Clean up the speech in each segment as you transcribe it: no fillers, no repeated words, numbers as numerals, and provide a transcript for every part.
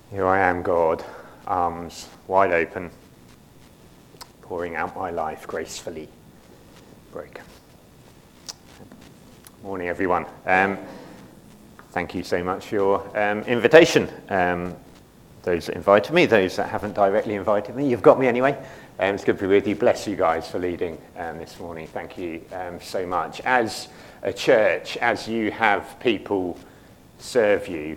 Here I am, God, arms wide open, pouring out my life gracefully. Break. Morning, everyone. Thank you so much for your invitation. Those that invited me, those that haven't directly invited me, you've got me anyway. It's good to be with you. Bless you guys for leading this morning. Thank you so much. As a church, as you have people serve you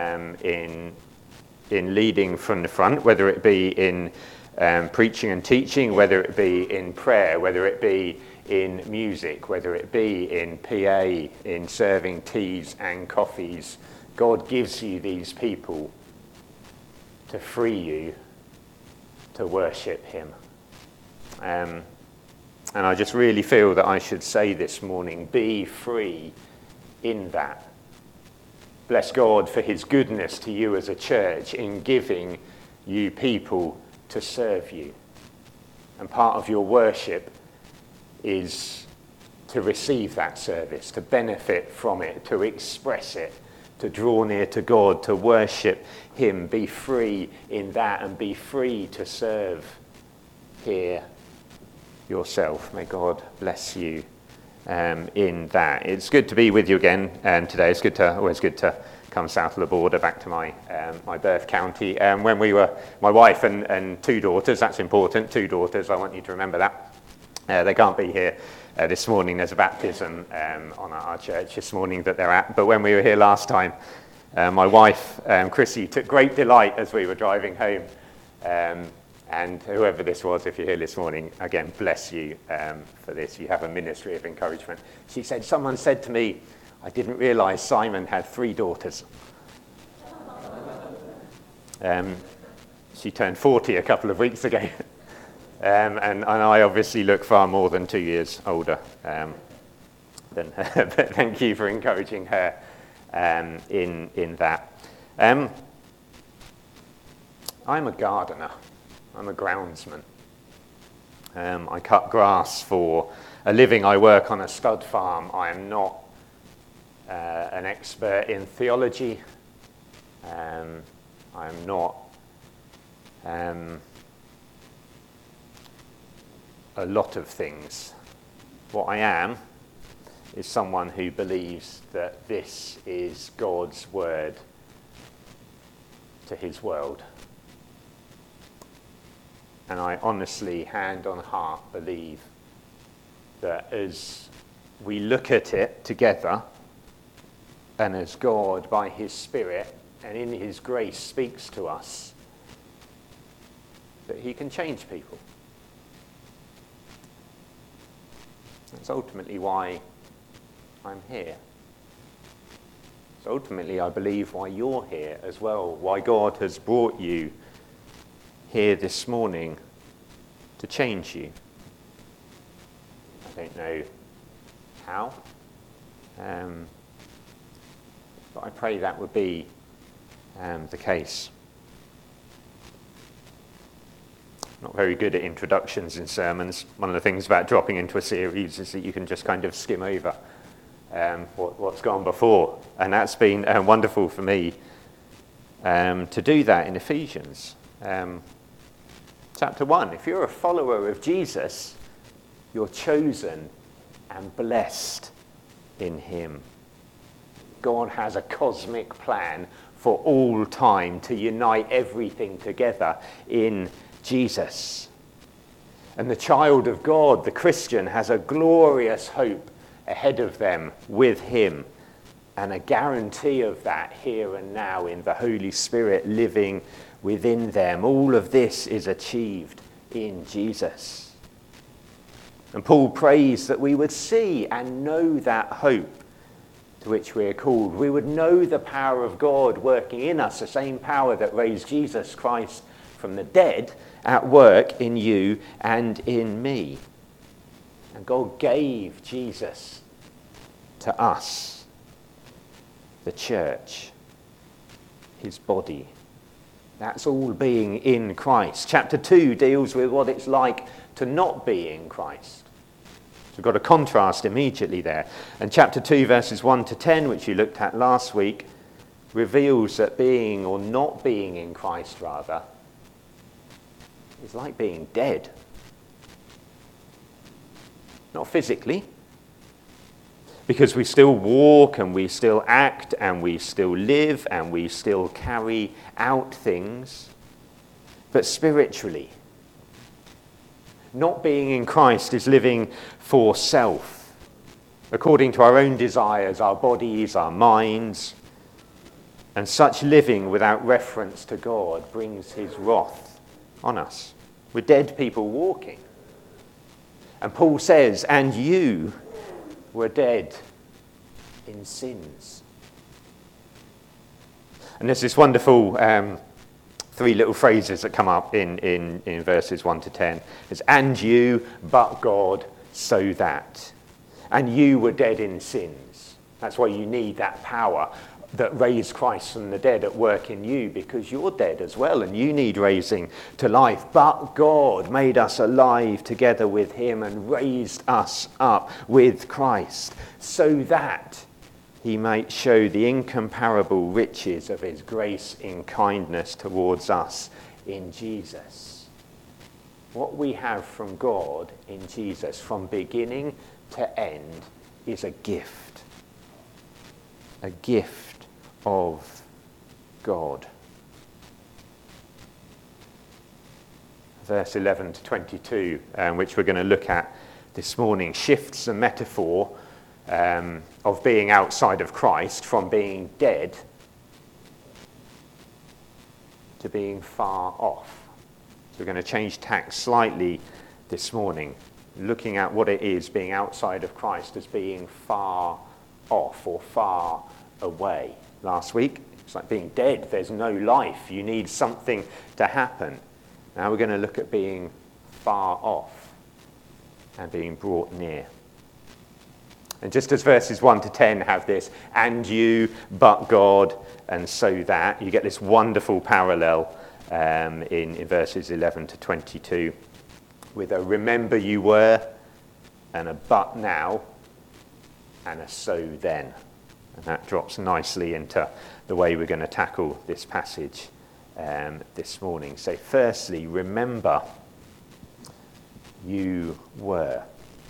in leading from the front, whether it be in preaching and teaching, whether it be in prayer, whether it be in music, whether it be in PA, in serving teas and coffees, God gives you these people to free you to worship him. And I just really feel that I should say this morning, be free in that. Bless God for his goodness to you as a church in giving you people to serve you. And part of your worship is to receive that service, to benefit from it, to express it, to draw near to God, to worship him. Be free in that and be free to serve here yourself. May God bless you in that. It's good to be with you again today. It's always good to come south of the border back to my birth county. When we were, my wife and two daughters, that's important, two daughters, I want you to remember that. They can't be here this morning. There's a baptism on our church this morning that they're at. But when we were here last time, my wife, Chrissy, took great delight as we were driving home. And whoever this was, if you're here this morning, again, bless you for this. You have a ministry of encouragement. She said, someone said to me, I didn't realise Simon had 3 daughters. She turned 40 a couple of weeks ago. And I obviously look far more than 2 years older than her. But thank you for encouraging her in that. I'm a gardener. I'm a groundsman. I cut grass for a living. I work on a stud farm. I am not an expert in theology. I am not a lot of things. What I am is someone who believes that this is God's word to his world. And I honestly, hand on heart, believe that as we look at it together, and as God, by his Spirit and in his grace, speaks to us, that he can change people. That's ultimately why I'm here. It's ultimately, I believe, why you're here as well, why God has brought you here this morning to change you. I don't know how, but I pray that would be the case. Not very good at introductions in sermons. One of the things about dropping into a series is that you can just kind of skim over what's gone before. And that's been wonderful for me to do that in Ephesians. Chapter 1, if you're a follower of Jesus, you're chosen and blessed in him. God has a cosmic plan for all time to unite everything together in Jesus. And the child of God, the Christian, has a glorious hope ahead of them with him, and a guarantee of that here and now in the Holy Spirit living within them. All of this is achieved in Jesus. And Paul prays that we would see and know that hope to which we are called. We would know the power of God working in us, the same power that raised Jesus Christ from the dead at work in you and in me. And God gave Jesus to us, the church, his body. That's all being in Christ. Chapter 2 deals with what it's like to not be in Christ. So we've got a contrast immediately there. And chapter 2, verses 1 to 10, which you looked at last week, reveals that being, or not being in Christ rather, is like being dead. Not physically, because we still walk and we still act and we still live and we still carry out things, but spiritually. Not being in Christ is living for self, according to our own desires, our bodies, our minds, and such living without reference to God brings his wrath on us. We're dead people walking. And Paul says, and you were dead in sins. And there's this wonderful three little phrases that come up in verses 1 to 10. It's, and you, but God, so that. And you were dead in sins. That's why you need that power that raised Christ from the dead at work in you, because you're dead as well and you need raising to life. But God made us alive together with him and raised us up with Christ, so that he might show the incomparable riches of his grace in kindness towards us in Jesus. What we have from God in Jesus from beginning to end is a gift. A gift of God. Verse 11 to 22, which we're going to look at this morning, shifts the metaphor of being outside of Christ from being dead to being far off. So we're going to change tack slightly this morning, looking at what it is being outside of Christ as being far off or far away. Last week, it's like being dead. There's no life. You need something to happen. Now we're going to look at being far off and being brought near. And just as verses 1 to 10 have this, and you, but God, and so that, you get this wonderful parallel in verses 11 to 22 with a remember you were, and a but now, and a so then. And that drops nicely into the way we're going to tackle this passage this morning. So firstly, remember you were.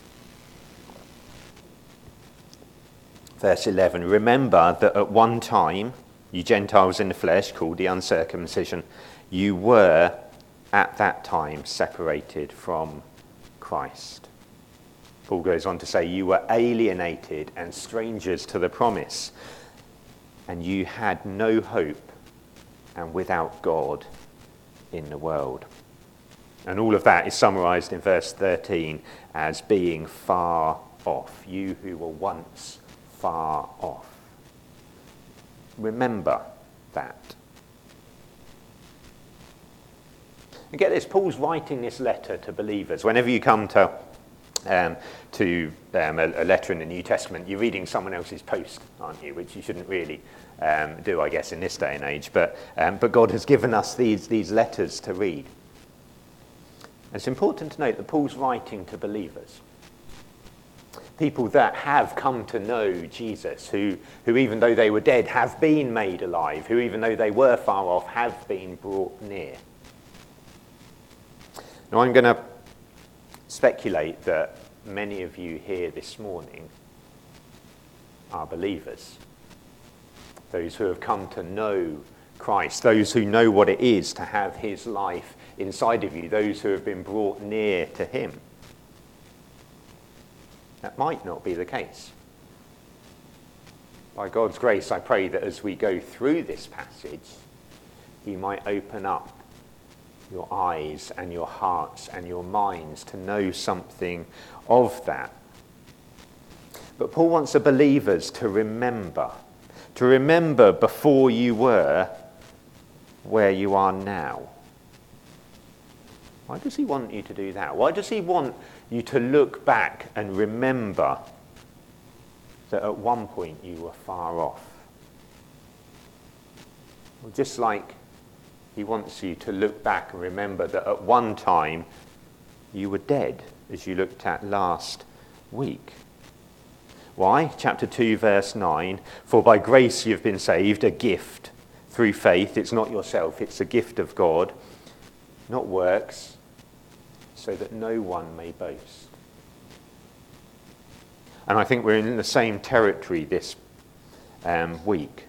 Verse 11, remember that at one time, you Gentiles in the flesh, called the uncircumcision, you were at that time separated from Christ. Paul goes on to say, you were alienated and strangers to the promise, and you had no hope and without God in the world. And all of that is summarized in verse 13 as being far off. You who were once far off. Remember that. And get this, Paul's writing this letter to believers. Whenever you come to a letter in the New Testament, you're reading someone else's post, aren't you? Which you shouldn't really do, I guess, in this day and age. But God has given us these letters to read. It's important to note that Paul's writing to believers, people that have come to know Jesus, who even though they were dead, have been made alive, who even though they were far off, have been brought near. Now I'm going to speculate that many of you here this morning are believers. Those who have come to know Christ, those who know what it is to have his life inside of you, those who have been brought near to him. That might not be the case. By God's grace, I pray that as we go through this passage, he might open up your eyes and your hearts and your minds to know something of that. But Paul wants the believers to remember before you were where you are now. Why does he want you to do that? Why does he want you to look back and remember that at one point you were far off? Well, just like he wants you to look back and remember that at one time you were dead, as you looked at last week. Why? Chapter 2, verse 9. For by grace you've been saved, a gift through faith. It's not yourself, it's a gift of God, not works, so that no one may boast. And I think we're in the same territory this week.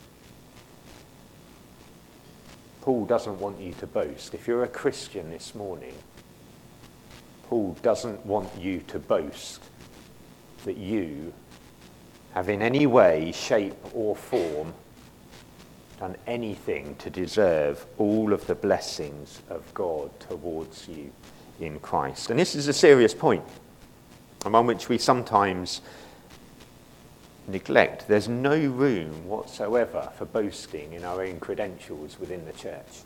Paul doesn't want you to boast. If you're a Christian this morning, Paul doesn't want you to boast that you have in any way, shape or form done anything to deserve all of the blessings of God towards you in Christ. And this is a serious point, and one which we sometimes neglect. There's no room whatsoever for boasting in our own credentials within the church.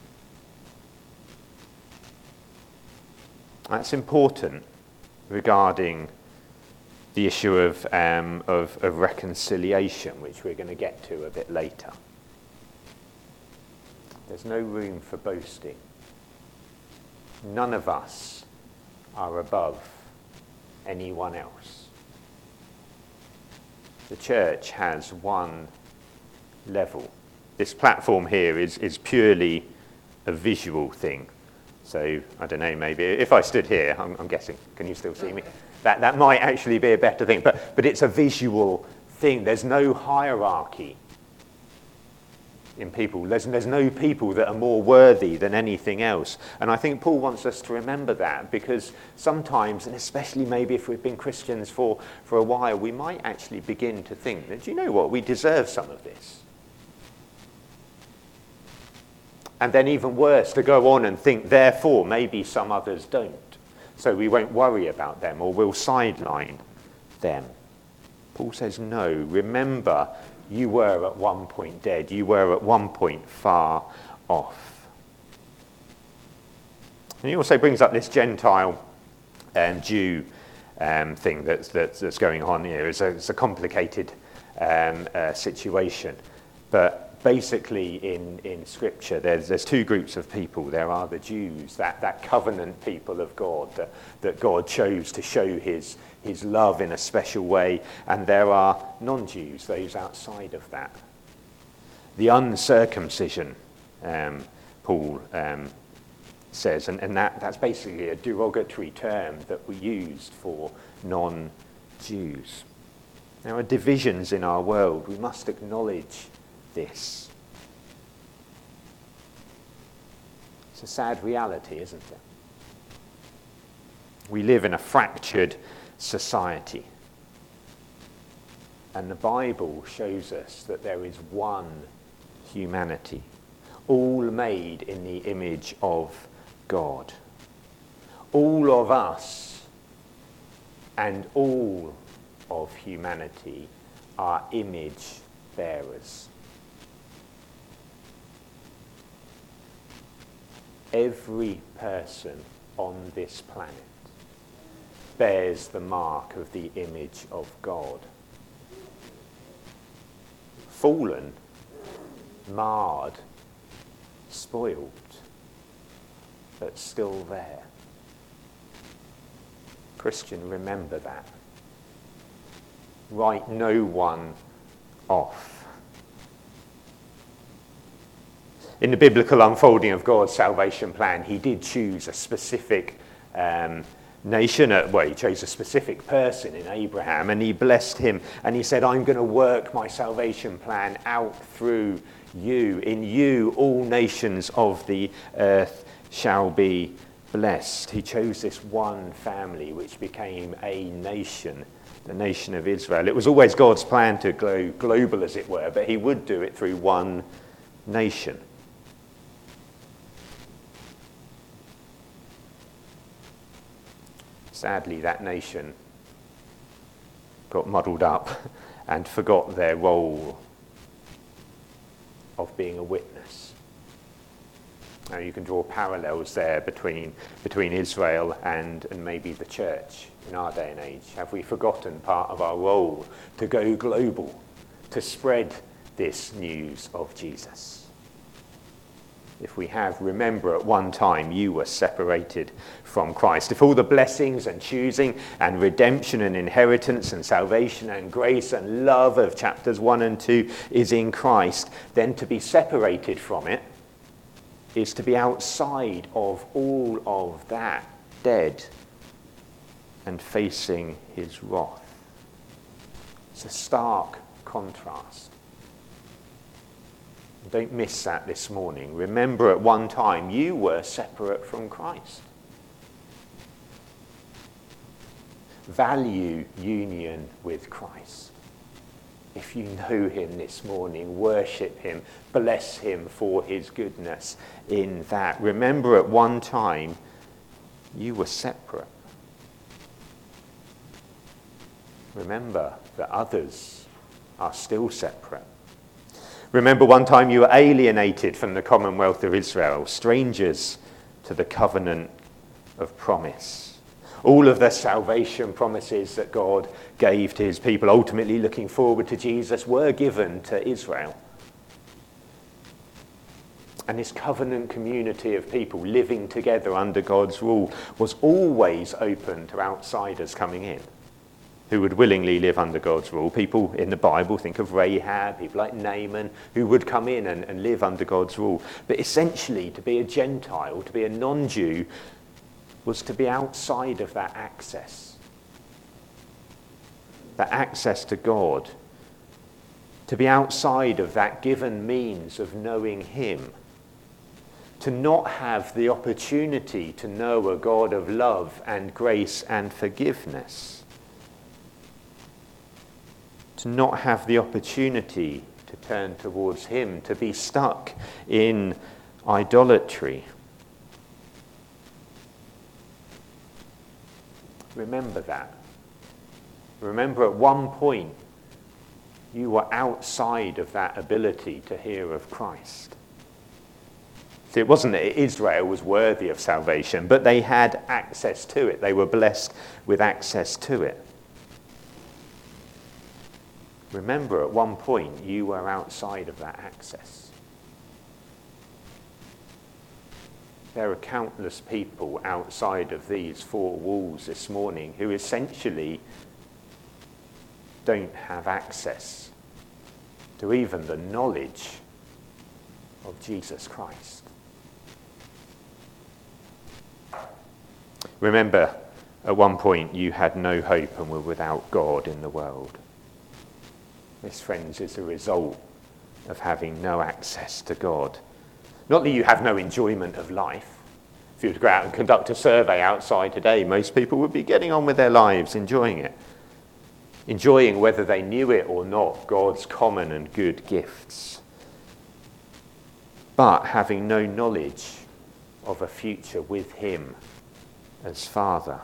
That's important regarding the issue of reconciliation, which we're going to get to a bit later. There's no room for boasting. None of us are above anyone else. The church has one level. This platform here is purely a visual thing. So, I don't know, maybe if I stood here, I'm guessing, can you still see me? That might actually be a better thing, but it's a visual thing. There's no hierarchy in people. There's no people that are more worthy than anything else. And I think Paul wants us to remember that, because sometimes, and especially maybe if we've been Christians for a while, we might actually begin to think that, do you know what, we deserve some of this. And then even worse, to go on and think, therefore, maybe some others don't. So we won't worry about them, or we'll sideline them. Paul says, no, remember, you were at one point dead. You were at one point far off. And he also brings up this Gentile Jew thing that's going on here. It's a complicated situation. But basically in Scripture, there's two groups of people. There are the Jews, that covenant people of God, that God chose to show his love in a special way. And there are non-Jews, those outside of that. The uncircumcision, Paul says, and that's basically a derogatory term that we used for non-Jews. There are divisions in our world. We must acknowledge this. It's a sad reality, isn't it? We live in a fractured society. And the Bible shows us that there is one humanity, all made in the image of God. All of us and all of humanity are image bearers. Every person on this planet bears the mark of the image of God. Fallen, marred, spoiled, but still there. Christian, remember that. Write no one off. In the biblical unfolding of God's salvation plan, he did choose a specific nation. He chose a specific person in Abraham, and he blessed him, and he said, I'm going to work my salvation plan out through you. In you, all nations of the earth shall be blessed. He chose this one family, which became a nation, the nation of Israel. It was always God's plan to go global, as it were, but he would do it through one nation. Sadly, that nation got muddled up and forgot their role of being a witness. Now you can draw parallels there between Israel and maybe the church in our day and age. Have we forgotten part of our role to go global, to spread this news of Jesus? If we have, remember at one time you were separated from Christ. If all the blessings and choosing and redemption and inheritance and salvation and grace and love of chapters 1 and 2 is in Christ, then to be separated from it is to be outside of all of that, dead and facing his wrath. It's a stark contrast. Don't miss that this morning. Remember at one time you were separate from Christ. Value union with Christ. If you know him this morning, worship him, bless him for his goodness in that. Remember at one time you were separate. Remember that others are still separate. Remember one time you were alienated from the commonwealth of Israel, strangers to the covenant of promise. All of the salvation promises that God gave to his people, ultimately looking forward to Jesus, were given to Israel. And this covenant community of people living together under God's rule was always open to outsiders coming in who would willingly live under God's rule. People in the Bible, think of Rahab, people like Naaman, who would come in and live under God's rule. But essentially, to be a Gentile, to be a non-Jew, was to be outside of that access to God, to be outside of that given means of knowing him, to not have the opportunity to know a God of love and grace and forgiveness, to not have the opportunity to turn towards him, to be stuck in idolatry. Remember that. Remember at one point you were outside of that ability to hear of Christ. See, it wasn't that Israel was worthy of salvation, but they had access to it. They were blessed with access to it. Remember, at one point, you were outside of that access. There are countless people outside of these four walls this morning who essentially don't have access to even the knowledge of Jesus Christ. Remember, at one point, you had no hope and were without God in the world. This, friends, is a result of having no access to God. Not that you have no enjoyment of life. If you were to go out and conduct a survey outside today, most people would be getting on with their lives, enjoying it. Enjoying, whether they knew it or not, God's common and good gifts. But having no knowledge of a future with him as Father.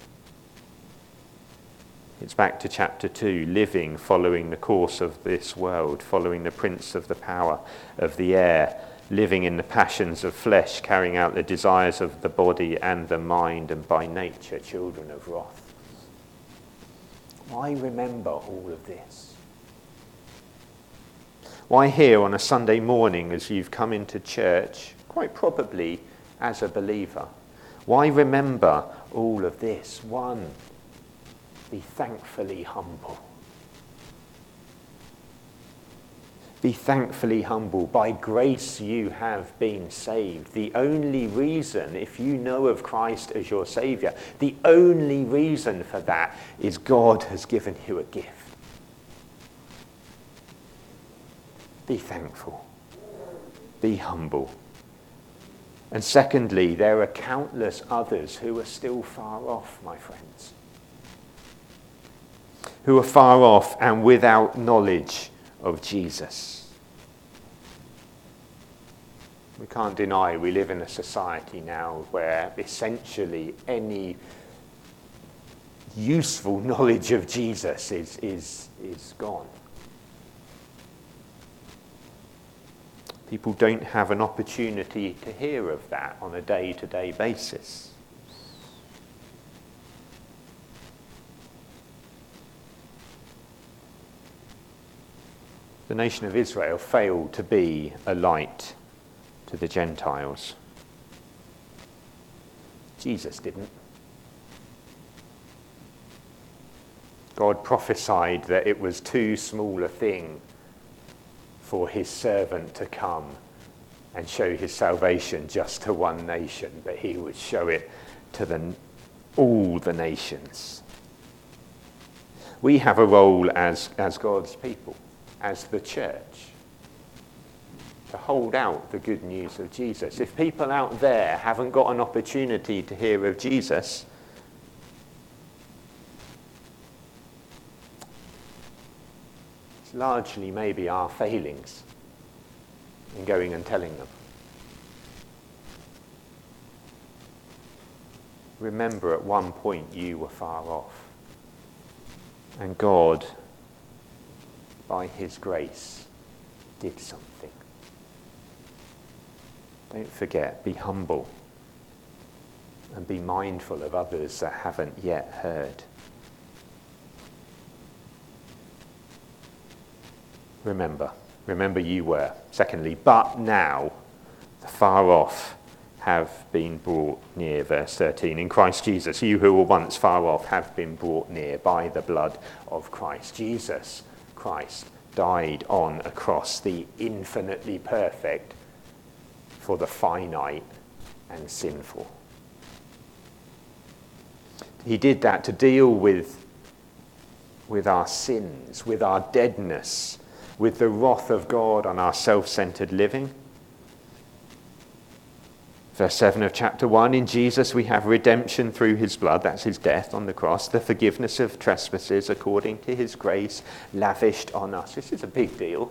It's back to chapter 2, living following the course of this world, following the prince of the power of the air, living in the passions of flesh, carrying out the desires of the body and the mind, and by nature children of wrath. Why remember all of this? Why here on a Sunday morning as you've come into church, quite probably as a believer, why remember all of this? One, be thankfully humble. Be thankfully humble. By grace you have been saved. The only reason, if you know of Christ as your Saviour, the only reason for that is God has given you a gift. Be thankful. Be humble. And secondly, there are countless others who are still far off, my friends. Who are far off and without knowledge of Jesus. We can't deny we live in a society now where essentially any useful knowledge of Jesus is gone. People don't have an opportunity to hear of that on a day-to-day basis. The nation of Israel failed to be a light to to the Gentiles. Jesus didn't. God prophesied that it was too small a thing for his servant to come and show his salvation just to one nation, but he would show it to all the nations. We have a role as God's people, as the church, to hold out the good news of Jesus. If people out there haven't got an opportunity to hear of Jesus, it's largely maybe our failings in going and telling them. Remember, at one point you were far off, and God, by his grace, did something. Don't forget, be humble and be mindful of others that haven't yet heard. Remember you were. Secondly, but now the far off have been brought near. Verse 13, in Christ Jesus, you who were once far off have been brought near by the blood of Christ. Jesus Christ died on a cross, the infinitely perfect for the finite and sinful. He did that to deal with our sins, with our deadness, with the wrath of God on our self-centered living. Verse 7 of chapter 1, in Jesus we have redemption through his blood, that's his death on the cross, the forgiveness of trespasses according to his grace lavished on us. This is a big deal.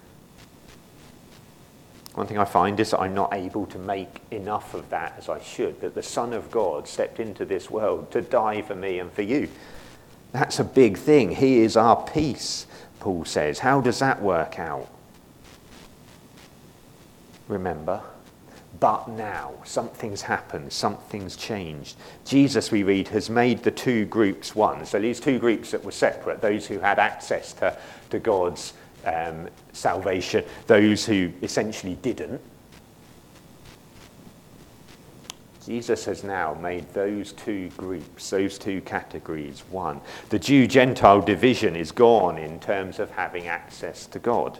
One thing I find is that I'm not able to make enough of that as I should, that the Son of God stepped into this world to die for me and for you. That's a big thing. He is our peace, Paul says. How does that work out? Remember, but now something's happened, something's changed. Jesus, we read, has made the two groups one. So these two groups that were separate, those who had access to God's salvation, those who essentially didn't. Jesus has now made those two groups, those two categories, one. The Jew-Gentile division is gone in terms of having access to God.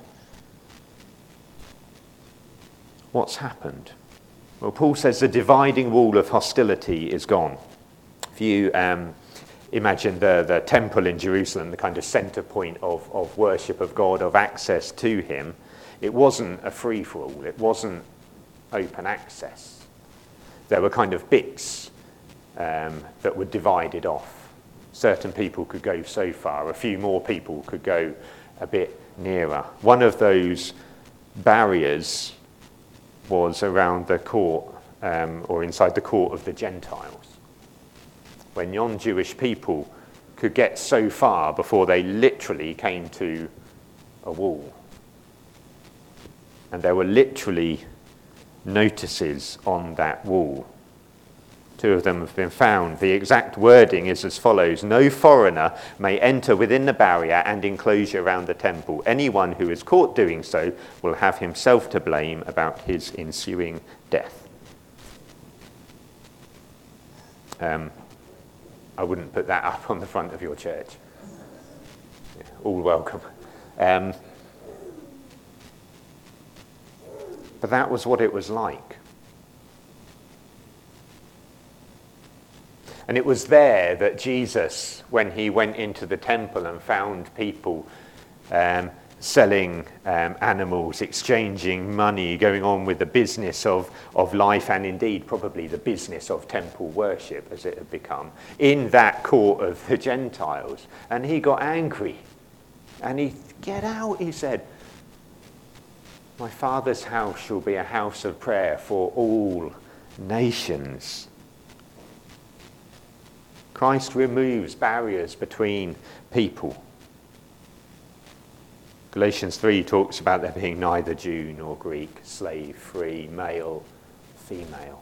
What's happened? Well, Paul says the dividing wall of hostility is gone. If you imagine the temple in Jerusalem, the kind of center point of worship of God, of access to him, it wasn't a free-for-all. It wasn't open access. There were kind of bits that were divided off. Certain people could go so far. A few more people could go a bit nearer. One of those barriers was around the court or inside the court of the Gentiles, where non-Jewish people could get so far before they literally came to a wall. And there were literally notices on that wall. Two of them have been found. The exact wording is as follows: no foreigner may enter within the barrier and enclosure around the temple. Anyone who is caught doing so will have himself to blame about his ensuing death. I wouldn't put that up on the front of your church. Yeah, all welcome. But that was what it was like. And it was there that Jesus, when he went into the temple and found people selling animals, exchanging money, going on with the business of life, and indeed probably the business of temple worship as it had become, in that court of the Gentiles. And he got angry. And get out, he said. My Father's house shall be a house of prayer for all nations. Christ removes barriers between people. Galatians 3 talks about there being neither Jew nor Greek, slave, free, male, female.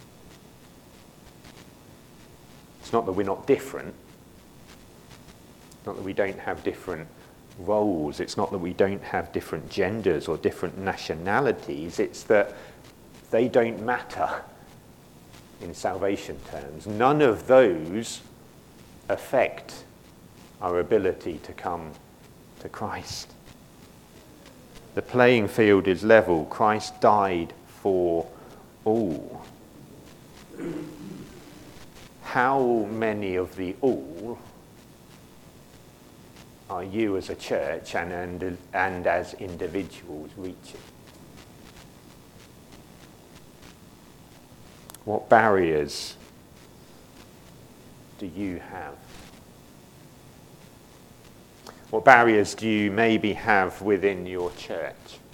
It's not that we're not different. It's not that we don't have different roles. It's not that we don't have different genders or different nationalities. It's that they don't matter in salvation terms. None of those affect our ability to come to Christ. The playing field is level. Christ died for all. How many of the all are you as a church and as individuals reaching? What barriers do you have? What barriers do you maybe have within your church?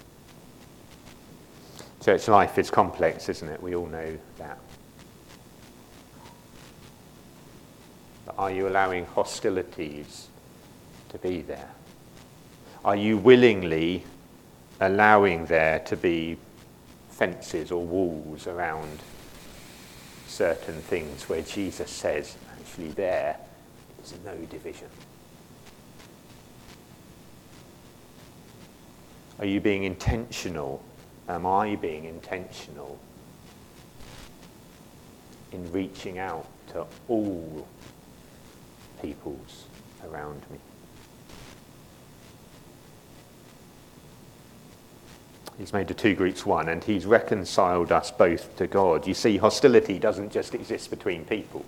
Church life is complex, isn't it? We all know that. But are you allowing hostilities to be there? Are you willingly allowing there to be fences or walls around certain things where Jesus says, actually there is no division? Are you being intentional? Am I being intentional in reaching out to all peoples around me? He's made the two groups one, and he's reconciled us both to God. You see, hostility doesn't just exist between people.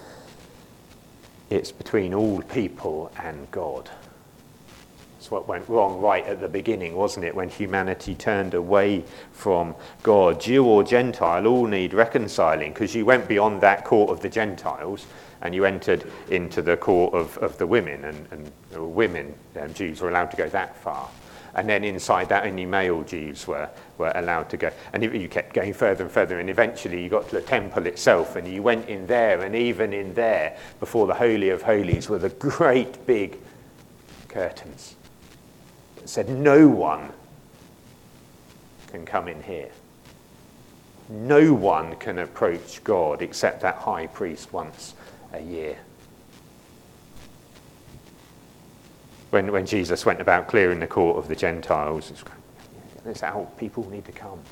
It's between all people and God. That's what went wrong right at the beginning, wasn't it? When humanity turned away from God. Jew or Gentile all need reconciling, because you went beyond that court of the Gentiles and you entered into the court of the women, and women, Jews, were allowed to go that far. And then inside that, only male Jews were allowed to go. And you kept going further and further, and eventually you got to the temple itself, and you went in there, and even in there, before the Holy of Holies, were the great big curtains that said no one can come in here. No one can approach God except that high priest once a year. When Jesus went about clearing the court of the Gentiles, it's out, people need to come.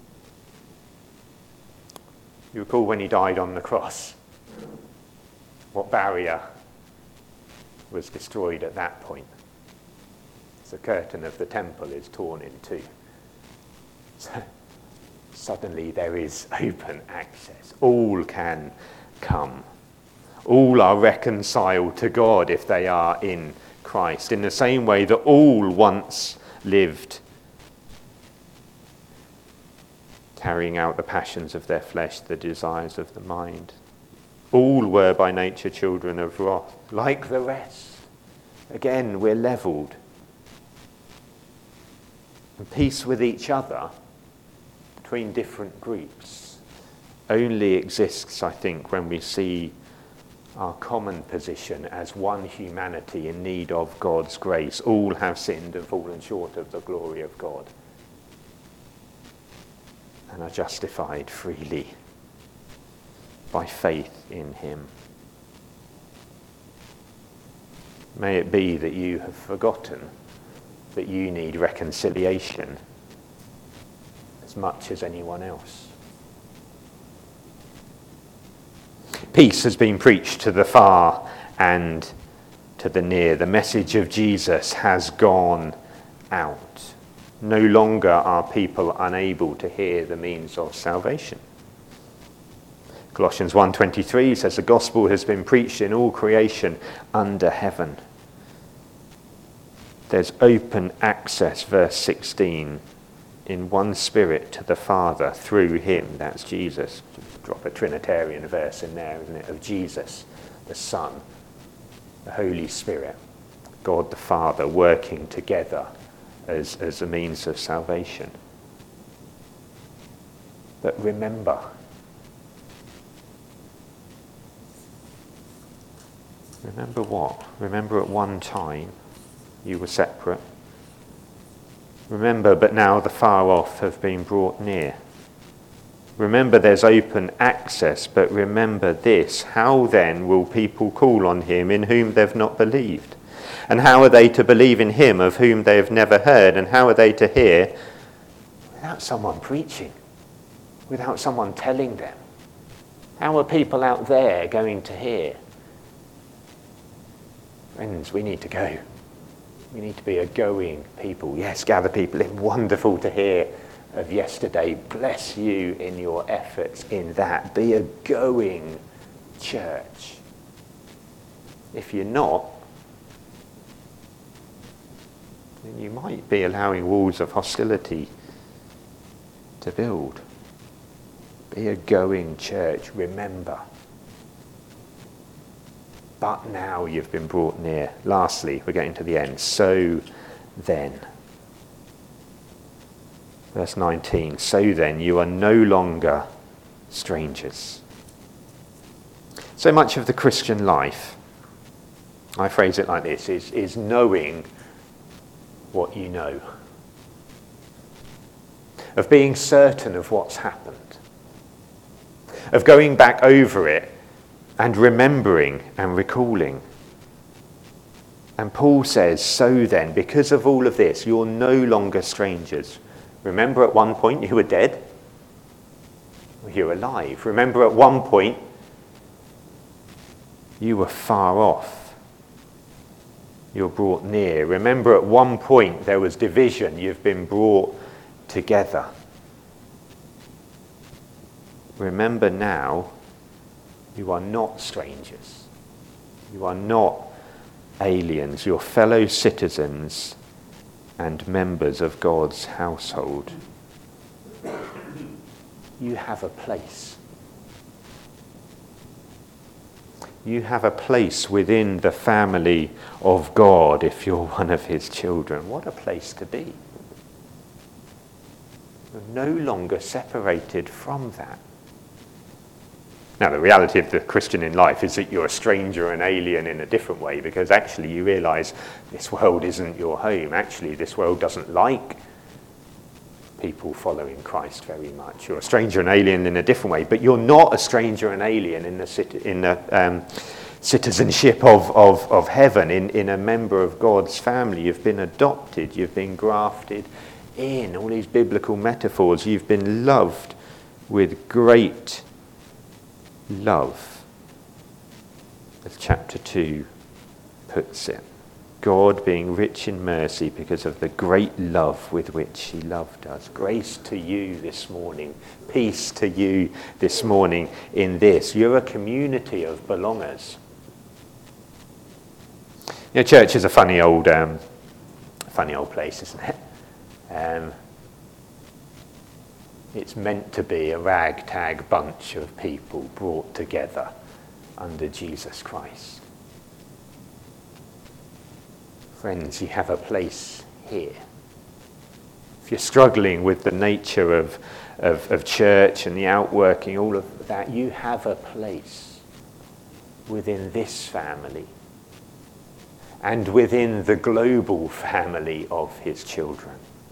You recall when he died on the cross, what barrier was destroyed at that point? The curtain of the temple is torn in two. So suddenly there is open access. All can come. All are reconciled to God if they are in Christ, in the same way that all once lived carrying out the passions of their flesh, the desires of the mind. All were by nature children of wrath, like the rest. Again, we're levelled. And peace with each other between different groups only exists, I think, when we see our common position as one humanity in need of God's grace. All have sinned and fallen short of the glory of God, and are justified freely by faith in him. May it be that you have forgotten that you need reconciliation as much as anyone else. Peace has been preached to the far and to the near. The message of Jesus has gone out. No longer are people unable to hear the means of salvation. Colossians 1:23 says the gospel has been preached in all creation under heaven. There's open access, verse 16, in one spirit to the Father through him, that's Jesus. Drop a Trinitarian verse in there, isn't it, of Jesus, the Son, the Holy Spirit, God the Father working together as a means of salvation. But remember what? Remember at one time you were separate. Remember, but now the far off have been brought near. Remember there's open access, but remember this: how then will people call on him in whom they've not believed? And how are they to believe in him of whom they have never heard? And how are they to hear without someone preaching? without someone telling them? How are people out there going to hear? Friends, we need to go. We need to be a going people. Yes, gather people in. Wonderful to hear of yesterday. Bless you in your efforts in that. Be a going church. If you're not, then you might be allowing walls of hostility to build. Be a going church, remember. But now you've been brought near. Lastly, we're getting to the end. So then. Verse 19. So then, you are no longer strangers. So much of the Christian life, I phrase it like this, is knowing what you know. Of being certain of what's happened. Of going back over it and remembering and recalling. And Paul says, so then, because of all of this, you're no longer strangers. Remember at one point you were dead? Well, you're alive. Remember at one point you were far off. You're brought near. Remember at one point there was division. You've been brought together. Remember now, you are not strangers. You are not aliens. You're fellow citizens and members of God's household. You have a place. You have a place within the family of God if you're one of his children. What a place to be. You're no longer separated from that. Now, the reality of the Christian in life is that you're a stranger and alien in a different way, because actually you realise this world isn't your home. Actually, this world doesn't like people following Christ very much. You're a stranger and alien in a different way, but you're not a stranger and alien in the citizenship of heaven, in a member of God's family. You've been adopted, you've been grafted in. All these biblical metaphors. You've been loved with great love, as chapter 2 puts it. God being rich in mercy because of the great love with which he loved us. Grace to you this morning. Peace to you this morning in this. You're a community of belongers. You know, church is a funny old place, isn't it? It's meant to be a ragtag bunch of people brought together under Jesus Christ. Friends, you have a place here. If you're struggling with the nature of church and the outworking, all of that, you have a place within this family and within the global family of his children.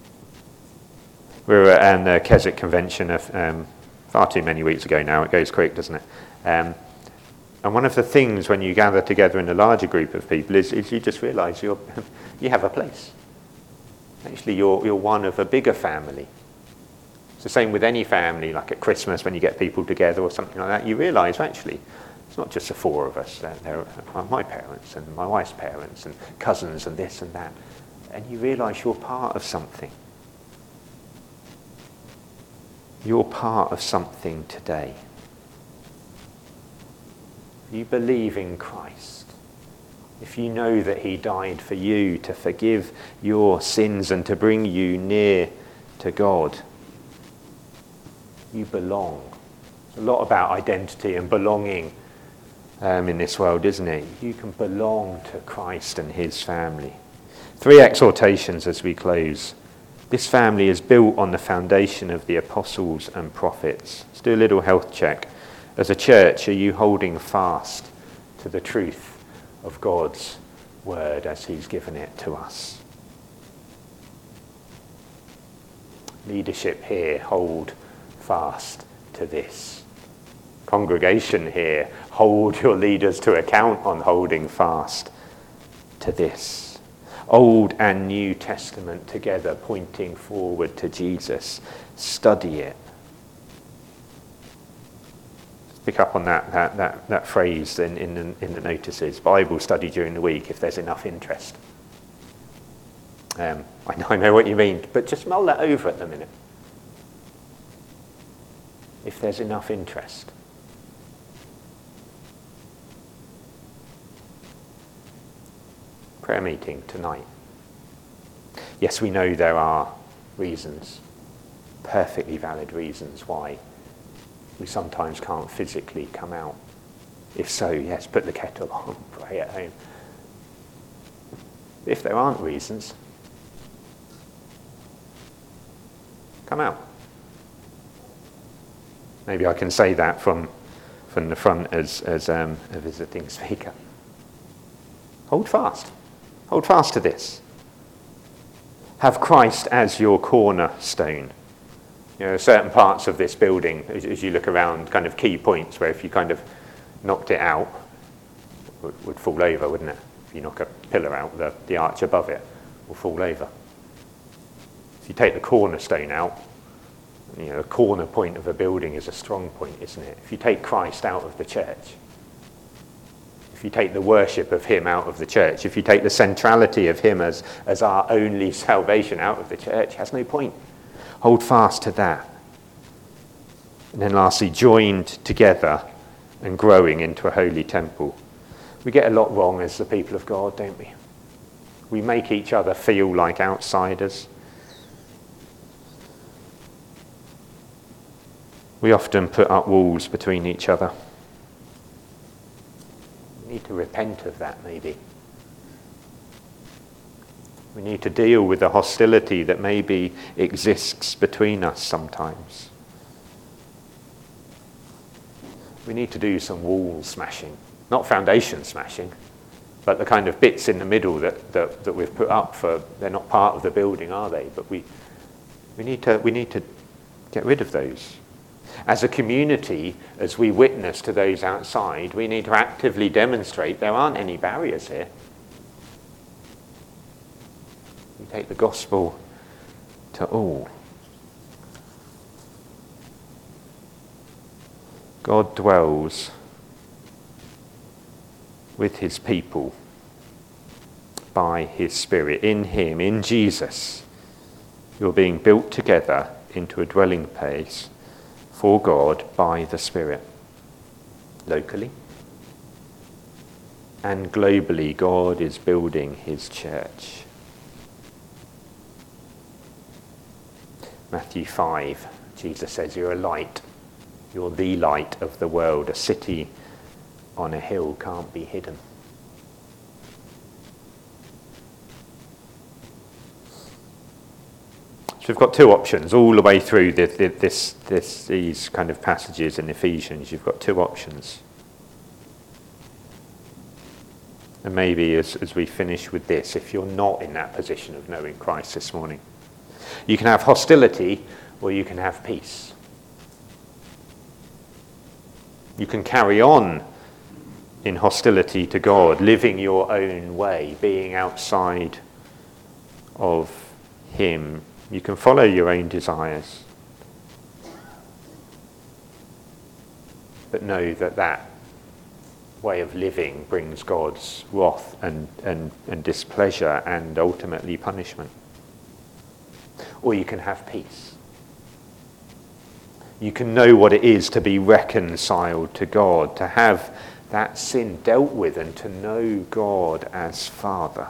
We were at the Keswick Convention far too many weeks ago now. It goes quick, doesn't it? And one of the things when you gather together in a larger group of people is you just realise you have a place. Actually, you're one of a bigger family. It's the same with any family, like at Christmas when you get people together or something like that. You realise, actually, it's not just the four of us. There are my parents and my wife's parents and cousins and this and that. And you realise you're part of something. You're part of something today. You believe in Christ. If you know that he died for you to forgive your sins and to bring you near to God, you belong. It's a lot about identity and belonging in this world, isn't it? You can belong to Christ and his family. 3 exhortations as we close. This family is built on the foundation of the apostles and prophets. Let's do a little health check. As a church, are you holding fast to the truth of God's word as he's given it to us? Leadership here, hold fast to this. Congregation here, hold your leaders to account on holding fast to this. Old and New Testament together, pointing forward to Jesus. Study it. Pick up on that phrase in the notices. Bible study during the week if there's enough interest. I know what you mean, but just mull that over at the minute. If there's enough interest. Prayer meeting tonight. Yes, we know there are reasons, perfectly valid reasons why we sometimes can't physically come out. If so, yes, put the kettle on, pray at home. If there aren't reasons, come out. Maybe I can say that from the front as a visiting speaker. Hold fast. Hold fast to this. Have Christ as your cornerstone. You know, certain parts of this building, as you look around, kind of key points where if you kind of knocked it out, would fall over, wouldn't it? If you knock a pillar out, the arch above it will fall over. If you take the cornerstone out, you know, a corner point of a building is a strong point, isn't it? If you take Christ out of the church, if you take the worship of him out of the church, if you take the centrality of him as our only salvation out of the church, it has no point. Hold fast to that. And then lastly, joined together and growing into a holy temple. We get a lot wrong as the people of God, don't we? We make each other feel like outsiders. We often put up walls between each other. We need to repent of that, maybe. We need to deal with the hostility that maybe exists between us sometimes. We need to do some wall smashing. Not foundation smashing, but the kind of bits in the middle that we've put up they're not part of the building, are they? But we need to get rid of those. As a community, as we witness to those outside, we need to actively demonstrate there aren't any barriers here. We take the gospel to all. God dwells with his people by his Spirit. In him, in Jesus, you're being built together into a dwelling place for God by the Spirit. Locally and globally, God is building his church. Matthew 5, Jesus says, you're a light. You're the light of the world. A city on a hill can't be hidden. So we've got two options all the way through these kind of passages in Ephesians. You've got two options. And maybe as we finish with this, if you're not in that position of knowing Christ this morning, you can have hostility or you can have peace. You can carry on in hostility to God, living your own way, being outside of him. You can follow your own desires. But know that way of living brings God's wrath and displeasure and ultimately punishment. Or you can have peace. You can know what it is to be reconciled to God, to have that sin dealt with and to know God as Father.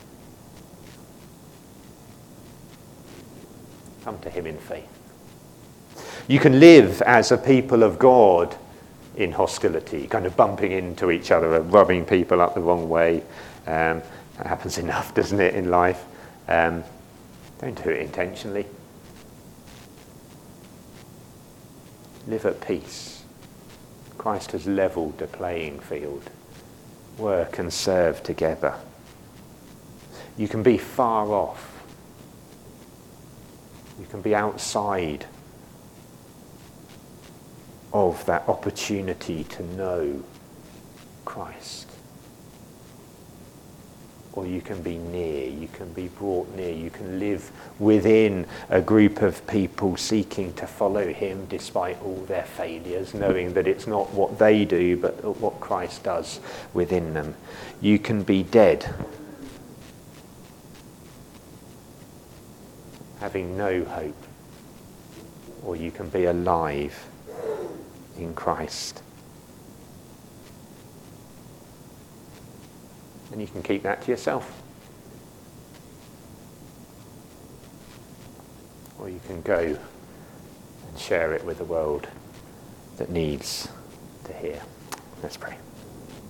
Come to him in faith. You can live as a people of God in hostility, kind of bumping into each other, rubbing people up the wrong way. That happens enough, doesn't it, in life? Don't do it intentionally. Live at peace. Christ has levelled the playing field. Work and serve together. You can be far off. You can be outside of that opportunity to know Christ. or you can be near, you can be brought near, you can live within a group of people seeking to follow him despite all their failures, knowing that it's not what they do, but what Christ does within them. You can be dead, having no hope, or you can be alive in Christ. And you can keep that to yourself. Or you can go and share it with the world that needs to hear. Let's pray.